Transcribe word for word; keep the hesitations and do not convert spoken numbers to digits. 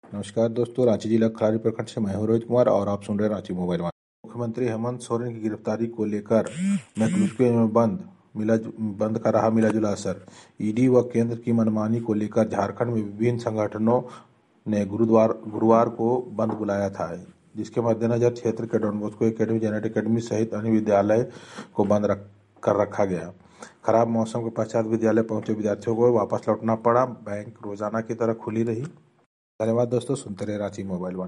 नमस्कार दोस्तों, रांची जिला खरारी प्रखंड से मैं हूं रोहित कुमार और आप सुन रहे हैं रांची मोबाइल वन। मुख्यमंत्री हेमंत सोरेन की गिरफ्तारी को लेकर मैकलुस्के में बंद मिला बंद का रहा मिला जुला असर। ईडी व केंद्र की मनमानी को लेकर झारखंड में विभिन्न संगठनों ने गुरुवार गुरुवार को बंद बुलाया था, जिसके मद्देनजर क्षेत्र के Don Bosco academy, Janet academy सहित अन्य विद्यालय को बंद रख, कर रखा गया। खराब मौसम के पश्चात विद्यालय पहुंचे विद्यार्थियों को वापस लौटना पड़ा। बैंक रोजाना की तरह खुली रही। धन्यवाद दोस्तों, सुनते रहे रांची मोबाइल वन।